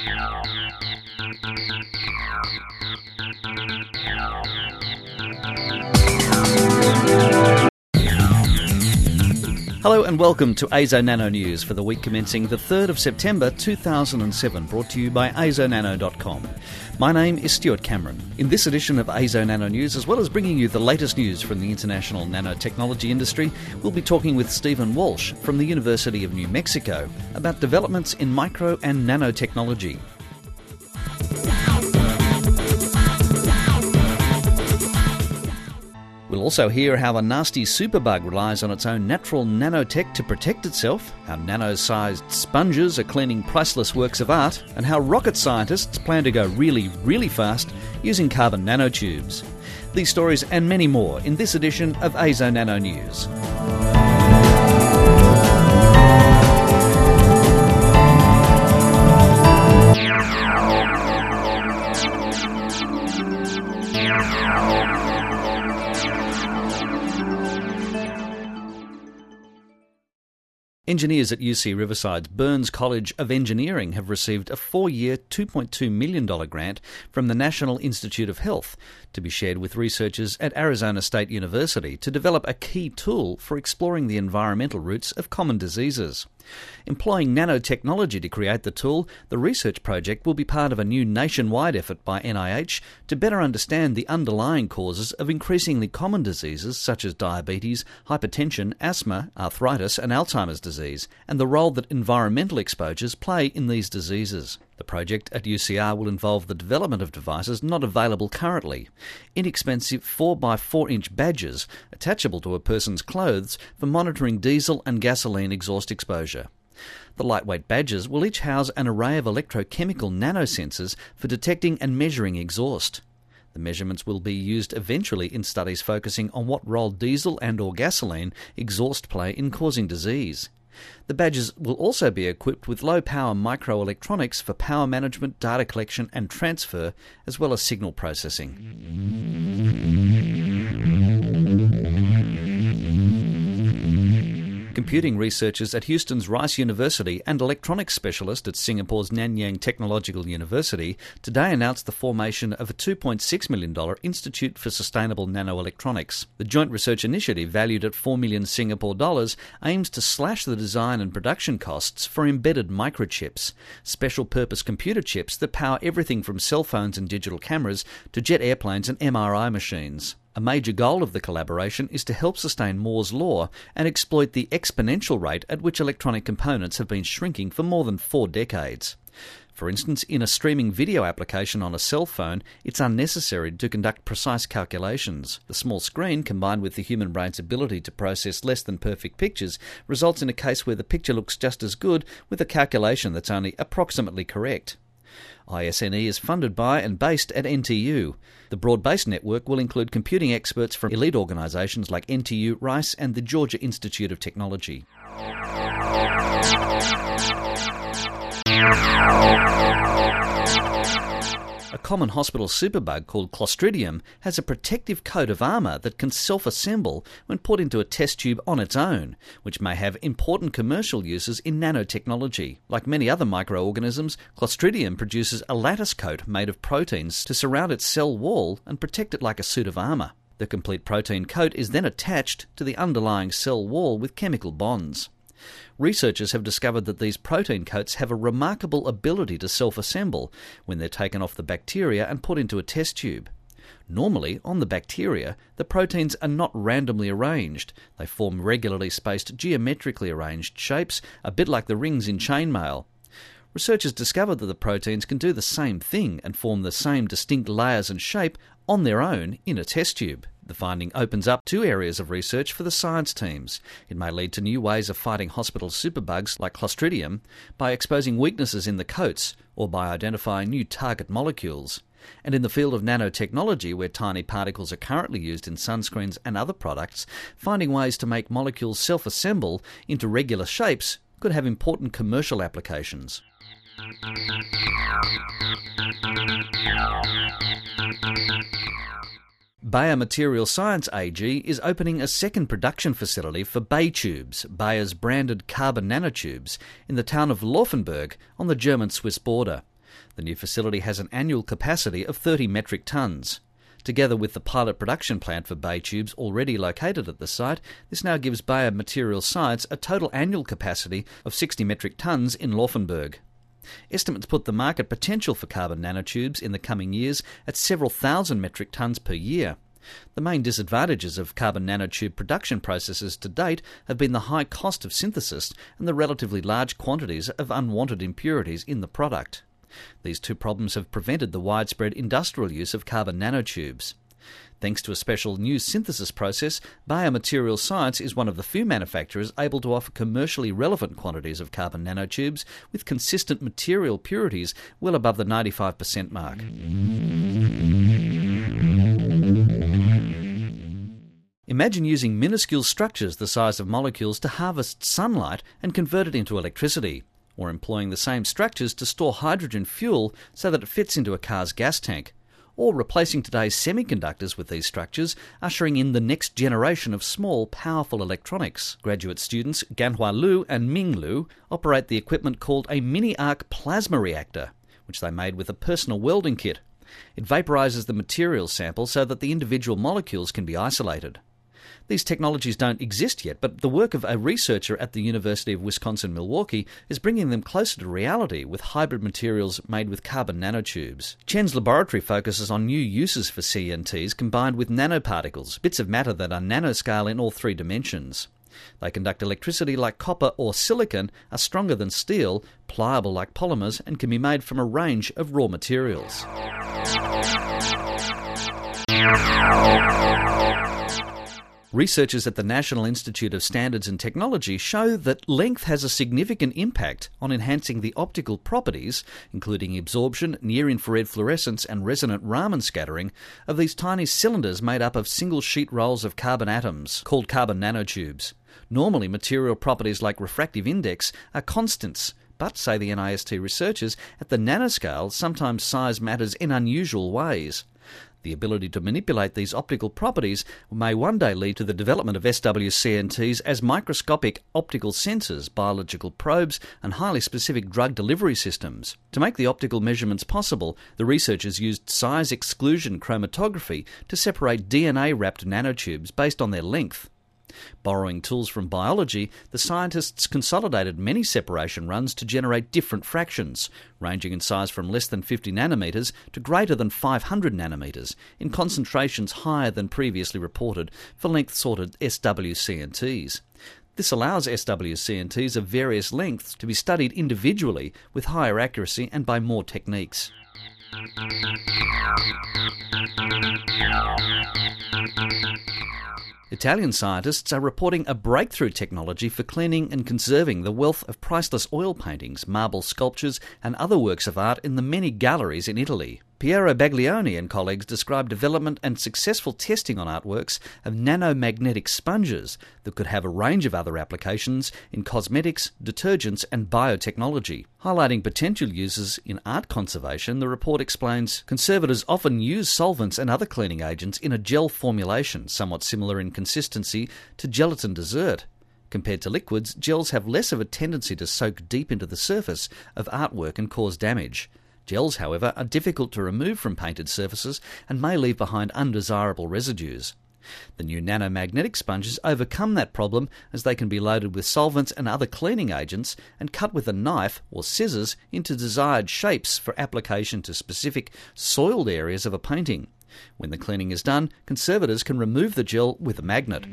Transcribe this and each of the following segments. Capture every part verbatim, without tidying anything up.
Hello and welcome to A S O Nano News for the week commencing the third of September two thousand seven, brought to you by A S O Nano dot com. My name is Stuart Cameron. In this edition of A S O Nano News, as well as bringing you the latest news from the international nanotechnology industry, we'll be talking with Stephen Walsh from the University of New Mexico about developments in micro and nanotechnology. We'll also hear how a nasty superbug relies on its own natural nanotech to protect itself, how nano-sized sponges are cleaning priceless works of art, and how rocket scientists plan to go really, really fast using carbon nanotubes. These stories and many more in this edition of A S O Nano News. Engineers at U C Riverside's Burns College of Engineering have received a four-year, two point two million dollars grant from the National Institute of Health to be shared with researchers at Arizona State University to develop a key tool for exploring the environmental roots of common diseases. Employing nanotechnology to create the tool, the research project will be part of a new nationwide effort by N I H to better understand the underlying causes of increasingly common diseases such as diabetes, hypertension, asthma, arthritis and Alzheimer's disease, and the role that environmental exposures play in these diseases. The project at U C R will involve the development of devices not available currently. Inexpensive four by four inch badges attachable to a person's clothes for monitoring diesel and gasoline exhaust exposure. The lightweight badges will each house an array of electrochemical nanosensors for detecting and measuring exhaust. The measurements will be used eventually in studies focusing on what role diesel and or gasoline exhaust play in causing disease. The badges will also be equipped with low-power microelectronics for power management, data collection and transfer, as well as signal processing. Computing researchers at Houston's Rice University and electronics specialist at Singapore's Nanyang Technological University today announced the formation of a two point six million dollars Institute for Sustainable Nanoelectronics. The joint research initiative, valued at four million Singapore dollars, aims to slash the design and production costs for embedded microchips, special-purpose computer chips that power everything from cell phones and digital cameras to jet airplanes and M R I machines. A major goal of the collaboration is to help sustain Moore's law and exploit the exponential rate at which electronic components have been shrinking for more than four decades. For instance, in a streaming video application on a cell phone, it's unnecessary to conduct precise calculations. The small screen, combined with the human brain's ability to process less than perfect pictures, results in a case where the picture looks just as good with a calculation that's only approximately correct. I S N E is funded by and based at N T U. The broad-based network will include computing experts from elite organisations like N T U, Rice and the Georgia Institute of Technology. A common hospital superbug called Clostridium has a protective coat of armour that can self-assemble when put into a test tube on its own, which may have important commercial uses in nanotechnology. Like many other microorganisms, Clostridium produces a lattice coat made of proteins to surround its cell wall and protect it like a suit of armour. The complete protein coat is then attached to the underlying cell wall with chemical bonds. Researchers have discovered that these protein coats have a remarkable ability to self-assemble when they're taken off the bacteria and put into a test tube. Normally, on the bacteria, the proteins are not randomly arranged. They form regularly spaced, geometrically arranged shapes, a bit like the rings in chainmail. Researchers discovered that the proteins can do the same thing and form the same distinct layers and shape on their own in a test tube. The finding opens up two areas of research for the science teams. It may lead to new ways of fighting hospital superbugs like Clostridium by exposing weaknesses in the coats or by identifying new target molecules. And in the field of nanotechnology, where tiny particles are currently used in sunscreens and other products, finding ways to make molecules self-assemble into regular shapes could have important commercial applications. Bayer Material Science A G is opening a second production facility for Baytubes, Bayer's branded carbon nanotubes, in the town of Laufenburg on the German-Swiss border. The new facility has an annual capacity of thirty metric tonnes. Together with the pilot production plant for Bay Tubes already located at the site, this now gives Bayer Materials Science a total annual capacity of sixty metric tonnes in Laufenburg. Estimates put the market potential for carbon nanotubes in the coming years at several thousand metric tonnes per year. The main disadvantages of carbon nanotube production processes to date have been the high cost of synthesis and the relatively large quantities of unwanted impurities in the product. These two problems have prevented the widespread industrial use of carbon nanotubes. Thanks to a special new synthesis process, Bayer Materials Science is one of the few manufacturers able to offer commercially relevant quantities of carbon nanotubes with consistent material purities well above the ninety-five percent mark. Imagine using minuscule structures the size of molecules to harvest sunlight and convert it into electricity, or employing the same structures to store hydrogen fuel so that it fits into a car's gas tank, or replacing today's semiconductors with these structures, ushering in the next generation of small, powerful electronics. Graduate students Ganhua Liu and Ming Liu operate the equipment called a mini-arc plasma reactor, which they made with a personal welding kit. It vaporizes the material sample so that the individual molecules can be isolated. These technologies don't exist yet, but the work of a researcher at the University of Wisconsin-Milwaukee is bringing them closer to reality with hybrid materials made with carbon nanotubes. Chen's laboratory focuses on new uses for C N Ts combined with nanoparticles, bits of matter that are nanoscale in all three dimensions. They conduct electricity like copper or silicon, are stronger than steel, pliable like polymers, and can be made from a range of raw materials. Researchers at the National Institute of Standards and Technology show that length has a significant impact on enhancing the optical properties, including absorption, near-infrared fluorescence and resonant Raman scattering, of these tiny cylinders made up of single-sheet rolls of carbon atoms, called carbon nanotubes. Normally, material properties like refractive index are constants, but, say the N I S T researchers, at the nanoscale sometimes size matters in unusual ways. The ability to manipulate these optical properties may one day lead to the development of S W C N Ts as microscopic optical sensors, biological probes, and highly specific drug delivery systems. To make the optical measurements possible, the researchers used size exclusion chromatography to separate D N A-wrapped nanotubes based on their length. Borrowing tools from biology, the scientists consolidated many separation runs to generate different fractions, ranging in size from less than fifty nanometres to greater than five hundred nanometres, in concentrations higher than previously reported for length-sorted S W C N Ts. This allows S W C N Ts of various lengths to be studied individually with higher accuracy and by more techniques. Italian scientists are reporting a breakthrough technology for cleaning and conserving the wealth of priceless oil paintings, marble sculptures and other works of art in the many galleries in Italy. Piero Baglioni and colleagues described development and successful testing on artworks of nanomagnetic sponges that could have a range of other applications in cosmetics, detergents and biotechnology. Highlighting potential uses in art conservation, the report explains conservators often use solvents and other cleaning agents in a gel formulation, somewhat similar in consistency to gelatin dessert. Compared to liquids, gels have less of a tendency to soak deep into the surface of artwork and cause damage. Gels, however, are difficult to remove from painted surfaces and may leave behind undesirable residues. The new nanomagnetic sponges overcome that problem as they can be loaded with solvents and other cleaning agents and cut with a knife or scissors into desired shapes for application to specific soiled areas of a painting. When the cleaning is done, conservators can remove the gel with a magnet.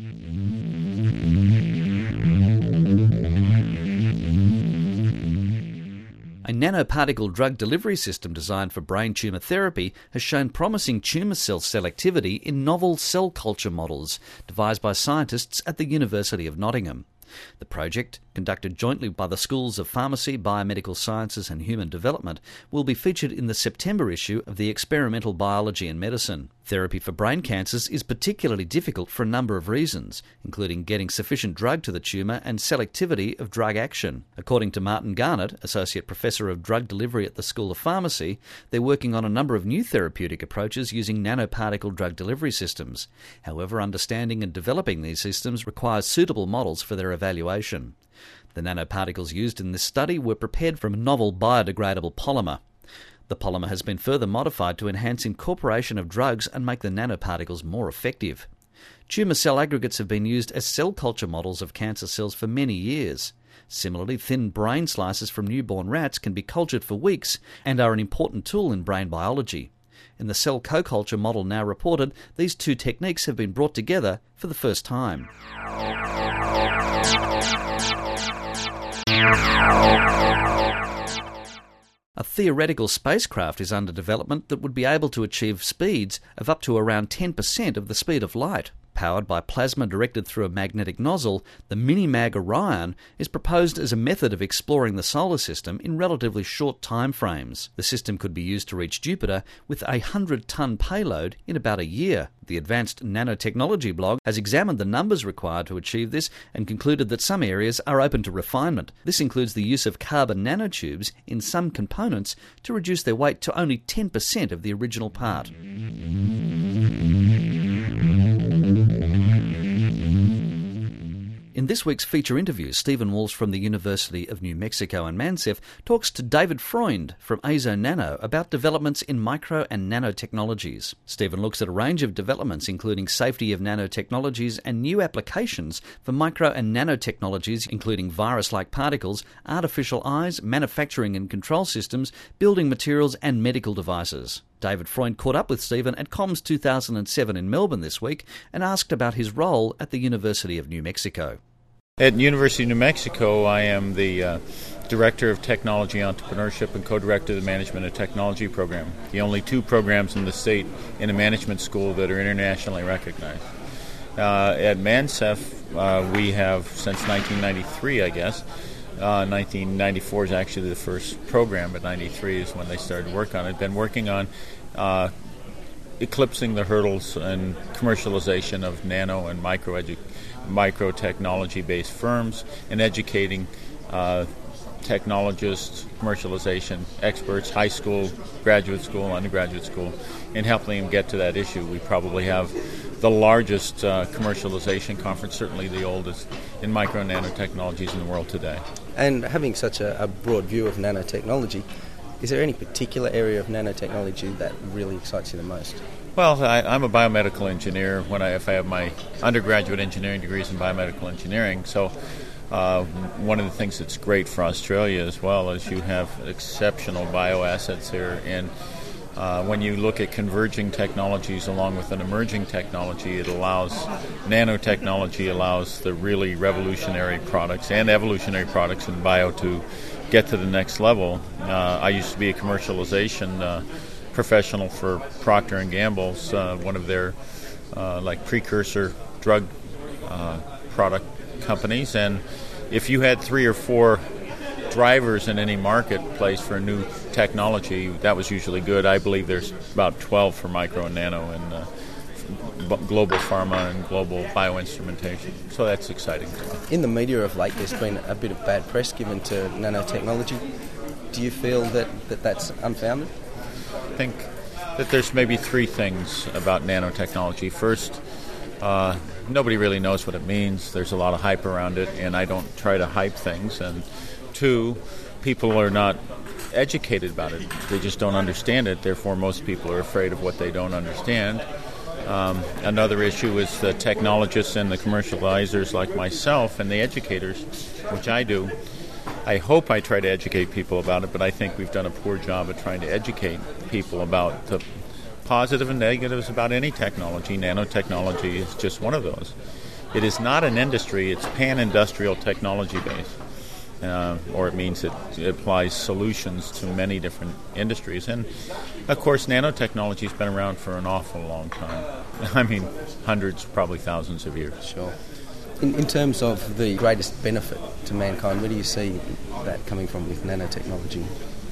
A nanoparticle drug delivery system designed for brain tumour therapy has shown promising tumour cell selectivity in novel cell culture models devised by scientists at the University of Nottingham. The project, conducted jointly by the Schools of Pharmacy, Biomedical Sciences and Human Development, will be featured in the September issue of the Experimental Biology and Medicine. Therapy for brain cancers is particularly difficult for a number of reasons, including getting sufficient drug to the tumour and selectivity of drug action. According to Martin Garnett, Associate Professor of Drug Delivery at the School of Pharmacy, they're working on a number of new therapeutic approaches using nanoparticle drug delivery systems. However, understanding and developing these systems requires suitable models for their evaluation. The nanoparticles used in this study were prepared from a novel biodegradable polymer. The polymer has been further modified to enhance incorporation of drugs and make the nanoparticles more effective. Tumour cell aggregates have been used as cell culture models of cancer cells for many years. Similarly, thin brain slices from newborn rats can be cultured for weeks and are an important tool in brain biology. In the cell co-culture model now reported, these two techniques have been brought together for the first time. A theoretical spacecraft is under development that would be able to achieve speeds of up to around ten percent of the speed of light. Powered by plasma directed through a magnetic nozzle, the Minimag Orion is proposed as a method of exploring the solar system in relatively short time frames. The system could be used to reach Jupiter with a one hundred ton payload in about a year. The Advanced Nanotechnology blog has examined the numbers required to achieve this and concluded that some areas are open to refinement. This includes the use of carbon nanotubes in some components to reduce their weight to only ten percent of the original part. In this week's feature interview, Stephen Walsh from the University of New Mexico and Mansef talks to David Freund from Azo Nano about developments in micro and nanotechnologies. Stephen looks at a range of developments including safety of nanotechnologies and new applications for micro and nanotechnologies including virus-like particles, artificial eyes, manufacturing and control systems, building materials and medical devices. David Freund caught up with Stephen at Comms two thousand seven in Melbourne this week and asked about his role at the University of New Mexico. At University of New Mexico, I am the uh, Director of Technology Entrepreneurship and Co-Director of the Management and Technology program, the only two programs in the state in a management school that are internationally recognized. Uh, at Mansef, uh, we have, since nineteen ninety-three, I guess, uh, nineteen ninety-four is actually the first program, but ninety-three is when they started work on it, been working on uh, eclipsing the hurdles and commercialization of nano and micro edu- micro technology-based firms and educating uh, technologists, commercialization experts, high school, graduate school, undergraduate school, and helping them get to that issue. We probably have the largest uh, commercialization conference, certainly the oldest, in micro and nanotechnologies in the world today. And having such a, a broad view of nanotechnology, is there any particular area of nanotechnology that really excites you the most? Well, I, I'm a biomedical engineer. When I, if I have my undergraduate engineering degrees in biomedical engineering, so uh, one of the things that's great for Australia as well is you have exceptional bioassets here, and uh, when you look at converging technologies along with an emerging technology, it allows nanotechnology allows the really revolutionary products and evolutionary products in bio to get to the next level. Uh, I used to be a commercialization uh, professional for Procter and Gamble's, uh, one of their uh, like precursor drug uh, product companies, and if you had three or four drivers in any marketplace for a new technology, that was usually good. I believe there's about twelve for micro and nano and uh, global pharma and global bioinstrumentation, so that's exciting. In the media of late, there's been a bit of bad press given to nanotechnology. Do you feel that, that that's unfounded? I think that there's maybe three things about nanotechnology. First, uh, nobody really knows what it means. There's a lot of hype around it, and I don't try to hype things. And two, people are not educated about it. They just don't understand it. Therefore, most people are afraid of what they don't understand. Um, another issue is the technologists and the commercializers like myself and the educators, which I do. I hope I try to educate people about it, but I think we've done a poor job of trying to educate people about the positive and negatives about any technology. Nanotechnology is just one of those. It is not an industry, it's pan-industrial technology based. Uh, or it means it, it applies solutions to many different industries. And, of course, nanotechnology has been around for an awful long time. I mean, hundreds, probably thousands of years. Sure. In, in terms of the greatest benefit to mankind, where do you see that coming from with nanotechnology?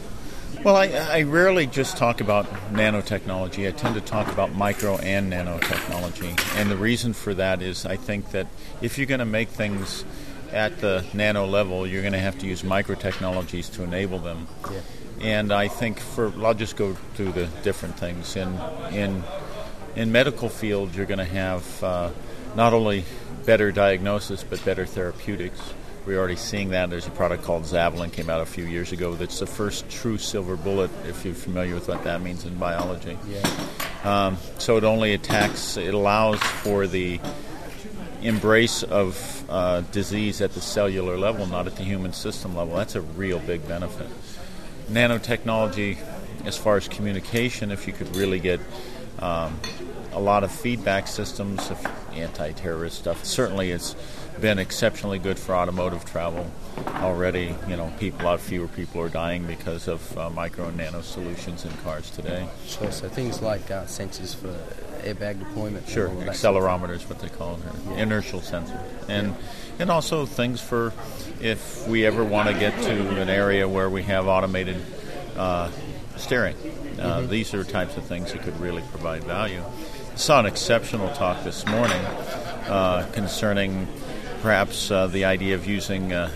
Well, I, I rarely just talk about nanotechnology. I tend to talk about micro and nanotechnology. And the reason for that is I think that if you're going to make things at the nano level, you're going to have to use microtechnologies to enable them. Yeah. And I think for, I'll just go through the different things. In in in medical field, you're going to have uh, not only better diagnosis but better therapeutics. we're already seeing that. There's a product called Zavalin, came out a few years ago, that's the first true silver bullet, if you're familiar with what that means in biology. Yeah. Um, so it only attacks, it allows for the embrace of uh, disease at the cellular level, not at the human system level. That's a real big benefit. Nanotechnology, as far as communication, if you could really get um, a lot of feedback systems, of anti-terrorist stuff, certainly it's been exceptionally good for automotive travel already. You know, people, a lot fewer people are dying because of uh, micro and nano solutions in cars today. Sure, so things like uh, sensors for airbag deployment. Sure, accelerometer is what they call it, yeah. Inertial sensor. And yeah. and also things for if we ever want to get to an area where we have automated uh, steering. Uh, mm-hmm. These are types of things that could really provide value. I saw an exceptional talk this morning uh, concerning perhaps uh, the idea of using uh,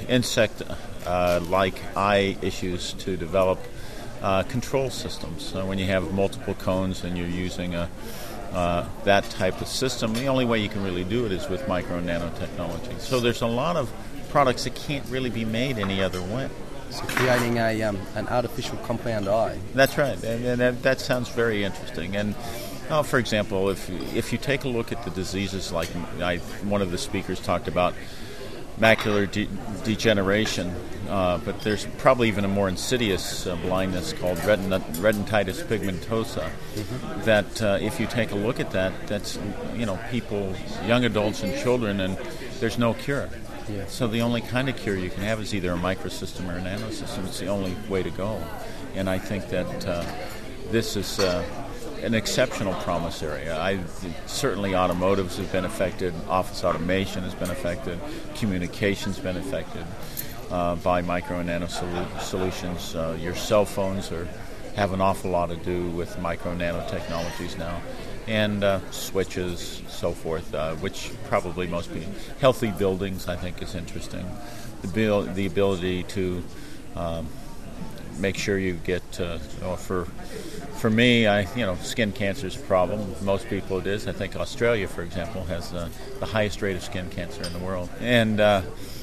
insect-like uh, eye issues to develop uh, control systems. Uh, when you have multiple cones and you're using a, uh, that type of system, the only way you can really do it is with micro and nanotechnology. So there's a lot of products that can't really be made any other way. So creating a um, an artificial compound eye. That's right, and, and that, that sounds very interesting. And oh, for example, if if you take a look at the diseases, like I, one of the speakers talked about macular de- degeneration, uh, but there's probably even a more insidious uh, blindness called retina, retinitis pigmentosa. Mm-hmm. That uh, if you take a look at that, that's you know people, young adults and children, and there's no cure. Yeah. So the only kind of cure you can have is either a microsystem or a nanosystem. It's the only way to go. And I think that uh, this is uh, an exceptional promise area. I certainly automotives have been affected, office automation has been affected, communications been affected uh, by micro and nano solu- solutions. Uh, your cell phones are have an awful lot to do with micro and nanotechnologies now. And uh, switches, so forth, uh, which probably most people. Healthy buildings, I think, is interesting. The bil- the ability to um, make sure you get, uh, well, for for me, I you know, skin cancer is a problem. Most people it is. I think Australia, for example, has uh, the highest rate of skin cancer in the world. And uh,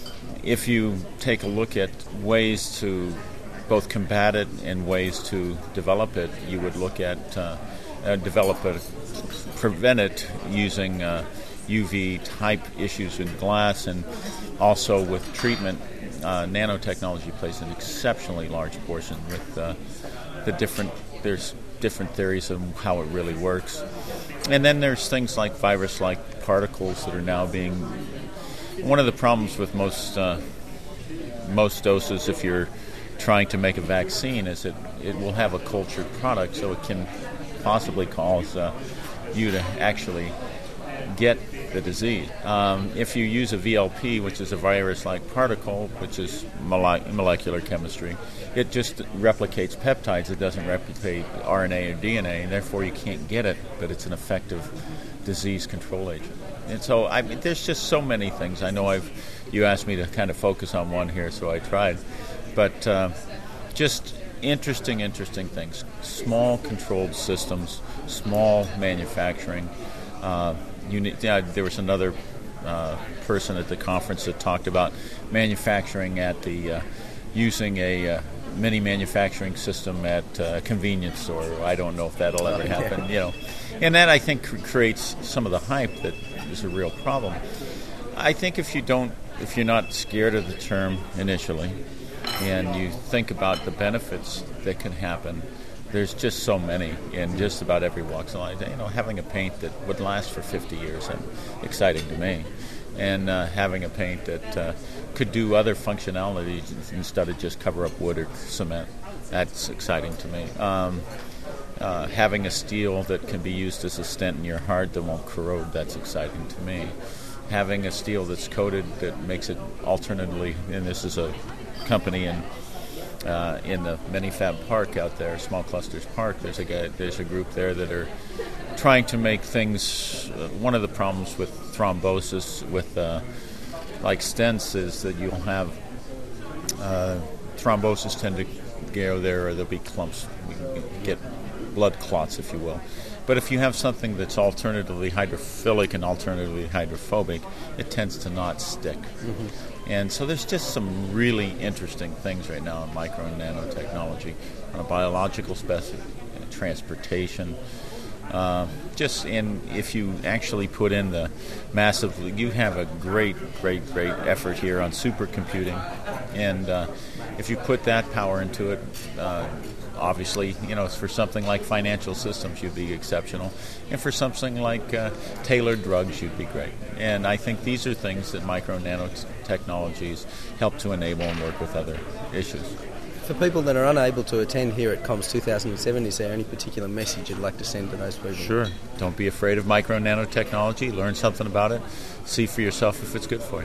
if you take a look at ways to both combat it and ways to develop it, you would look at uh, uh, develop a prevent it using uh, U V type issues in glass, and also with treatment. Uh, nanotechnology plays an exceptionally large portion with uh, the different, there's different theories of how it really works. And then there's things like virus-like particles that are now being, one of the problems with most uh, most doses, if you're trying to make a vaccine, is that it will have a cultured product, so it can possibly cause uh, you to actually get the disease. Um, if you use a V L P, which is a virus-like particle, which is mole- molecular chemistry, it just replicates peptides. It doesn't replicate R N A or D N A, and therefore you can't get it, but it's an effective disease control agent. And so I mean, there's just so many things. I know I've you asked me to kind of focus on one here, so I tried. But uh, just interesting, interesting things. Small controlled systems, small manufacturing. Uh, uni- yeah, there was another uh, person at the conference that talked about manufacturing at the uh, using a uh, mini manufacturing system at a convenience store. I don't know if that'll ever happen, you know. And that, I think, cr- creates some of the hype that is a real problem. I think if you don't, if you're not scared of the term initially, and you think about the benefits that can happen, there's just so many in just about every walk of life. You know, having a paint that would last for fifty years, and exciting to me, and uh, having a paint that uh, could do other functionalities instead of just cover up wood or cement, that's exciting to me. Um, uh, having a steel that can be used as a stent in your heart that won't corrode, that's exciting to me. Having a steel that's coated that makes it alternately, and this is a company in uh, in the Minifab Park out there, Small Clusters Park. There's a guy, there's a group there that are trying to make things. Uh, one of the problems with thrombosis with uh, like stents is that you'll have uh, thrombosis tend to go there, or there'll be clumps, you get blood clots, if you will. But if you have something that's alternatively hydrophilic and alternatively hydrophobic, it tends to not stick. Mm-hmm. And so there's just some really interesting things right now in micro and nanotechnology on a biological spec, transportation. Uh, just in, if you actually put in the massive, you have a great, great, great effort here on supercomputing, and uh, if you put that power into it, uh, obviously, you know, for something like financial systems, you'd be exceptional, and for something like uh, tailored drugs, you'd be great. And I think these are things that micro and nanotechnologies help to enable and work with other issues. For people that are unable to attend here at COMS two thousand seven, is there any particular message you'd like to send to those people? Sure. Don't be afraid of micro and nanotechnology. Learn something about it. See for yourself if it's good for you.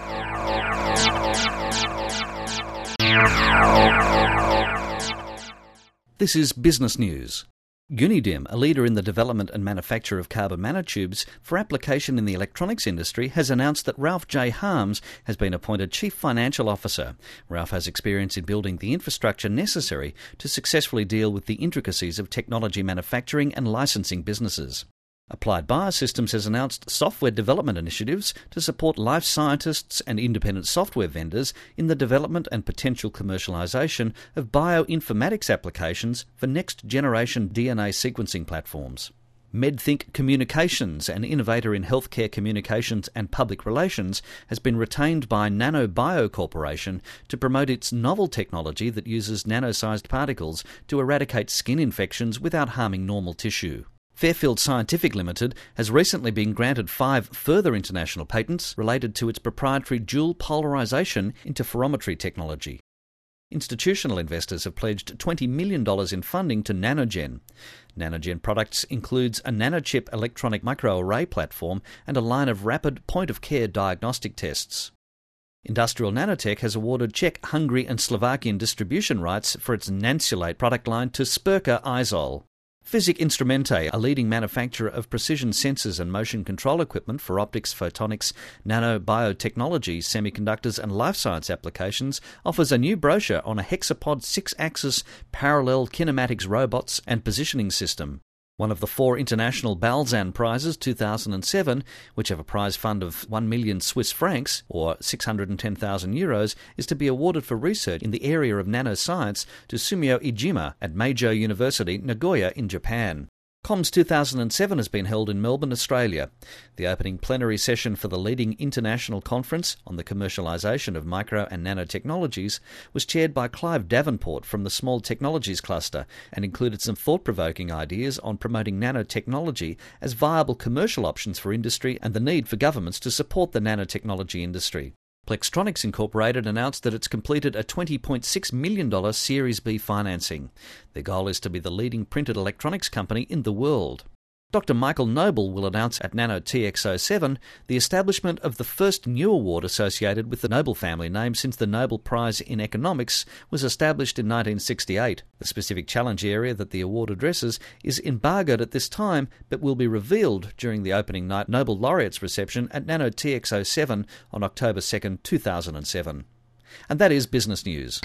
This is Business News. Unidim, a leader in the development and manufacture of carbon nanotubes for application in the electronics industry, has announced that Ralph J. Harms has been appointed Chief Financial Officer. Ralph has experience in building the infrastructure necessary to successfully deal with the intricacies of technology manufacturing and licensing businesses. Applied Biosystems has announced software development initiatives to support life scientists and independent software vendors in the development and potential commercialisation of bioinformatics applications for next-generation D N A sequencing platforms. MedThink Communications, an innovator in healthcare communications and public relations, has been retained by NanoBio Corporation to promote its novel technology that uses nano-sized particles to eradicate skin infections without harming normal tissue. Fairfield Scientific Limited has recently been granted five further international patents related to its proprietary dual polarisation interferometry technology. Institutional investors have pledged twenty million dollars in funding to Nanogen. Nanogen products includes a nanochip electronic microarray platform and a line of rapid point-of-care diagnostic tests. Industrial Nanotech has awarded Czech, Hungary and Slovakian distribution rights for its Nansulate product line to Spurka Isol. Physic Instrumente, a leading manufacturer of precision sensors and motion control equipment for optics, photonics, nanobiotechnology, semiconductors and life science applications, offers a new brochure on a hexapod six-axis parallel kinematics robots and positioning system. One of the four international Balzan Prizes two thousand seven, which have a prize fund of one million Swiss francs, or six hundred ten thousand euros, is to be awarded for research in the area of nanoscience to Sumio Ijima at Meiji University, Nagoya in Japan. COMS two thousand seven has been held in Melbourne, Australia. The opening plenary session for the leading international conference on the commercialisation of micro and nanotechnologies was chaired by Clive Davenport from the Small Technologies Cluster and included some thought-provoking ideas on promoting nanotechnology as viable commercial options for industry and the need for governments to support the nanotechnology industry. Plextronics Incorporated announced that it's completed a twenty point six million dollars Series B financing. Their goal is to be the leading printed electronics company in the world. Doctor Michael Noble will announce at Nano T X oh seven the establishment of the first new award associated with the Nobel family name since the Nobel Prize in Economics was established in nineteen sixty-eight. The specific challenge area that the award addresses is embargoed at this time, but will be revealed during the opening night Nobel Laureates reception at Nano T X oh seven on October second, two thousand seven. And that is Business News.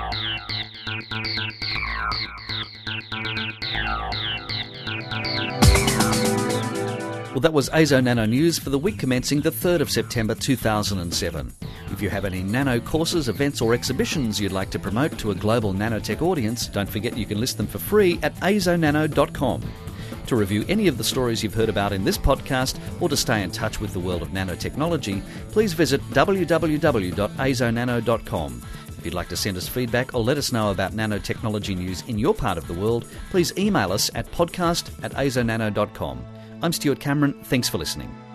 Well, that was A S O Nano News for the week commencing the third of September two thousand seven. If you have any nano courses, events or exhibitions you'd like to promote to a global nanotech audience, don't forget you can list them for free at a s o nano dot com. To review any of the stories you've heard about in this podcast or to stay in touch with the world of nanotechnology, please visit w w w dot a s o nano dot com. If you'd like to send us feedback or let us know about nanotechnology news in your part of the world, please email us at podcast at a s o nano dot com. I'm Stuart Cameron. Thanks for listening.